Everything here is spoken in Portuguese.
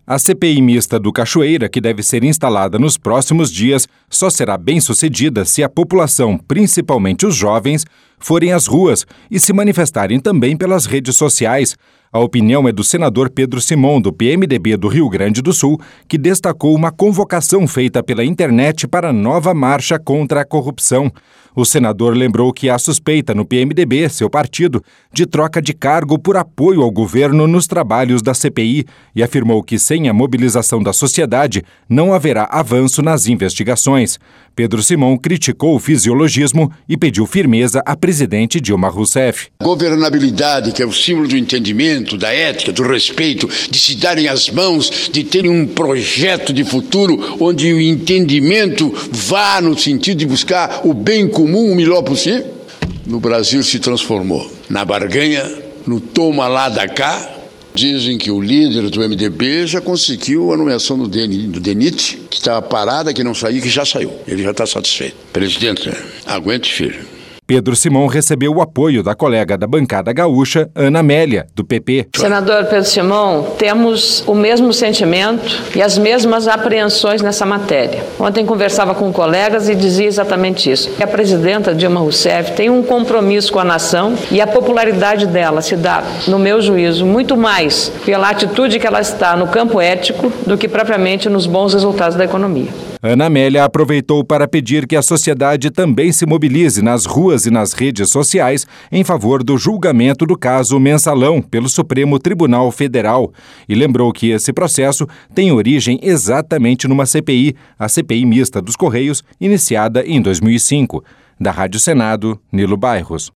A CPI mista do Cachoeira, que deve ser instalada nos próximos dias, só será bem-sucedida se a população, principalmente os jovens, forem às ruas e se manifestarem também pelas redes sociais. A opinião é do senador Pedro Simon, do PMDB do Rio Grande do Sul, que destacou uma convocação feita pela internet para a nova marcha contra a corrupção. O senador lembrou que há suspeita no PMDB, seu partido, de troca de cargo por apoio ao governo nos trabalhos da CPI e afirmou que sem a mobilização da sociedade não haverá avanço nas investigações. Pedro Simon criticou o fisiologismo e pediu firmeza à presidente Dilma Rousseff. Governabilidade, que é o símbolo do entendimento, da ética, do respeito, de se darem as mãos, de terem um projeto de futuro onde o entendimento vá no sentido de buscar o bem comum, o melhor possível. No Brasil se transformou na barganha, no toma lá da cá. Dizem que o líder do MDB já conseguiu a nomeação do DENIT, que estava parada, que não saiu, que já saiu. Ele já está satisfeito. Presidente, aguente firme. Pedro Simon recebeu o apoio da colega da bancada gaúcha, Ana Amélia, do PP. Senador Pedro Simon, temos o mesmo sentimento e as mesmas apreensões nessa matéria. Ontem conversava com colegas e dizia exatamente isso. A presidenta Dilma Rousseff tem um compromisso com a nação e a popularidade dela se dá, no meu juízo, muito mais pela atitude que ela está no campo ético do que propriamente nos bons resultados da economia. Ana Amélia aproveitou para pedir que a sociedade também se mobilize nas ruas e nas redes sociais em favor do julgamento do caso Mensalão pelo Supremo Tribunal Federal e lembrou que esse processo tem origem exatamente numa CPI, a CPI mista dos Correios, iniciada em 2005. Da Rádio Senado, Nilo Bairros.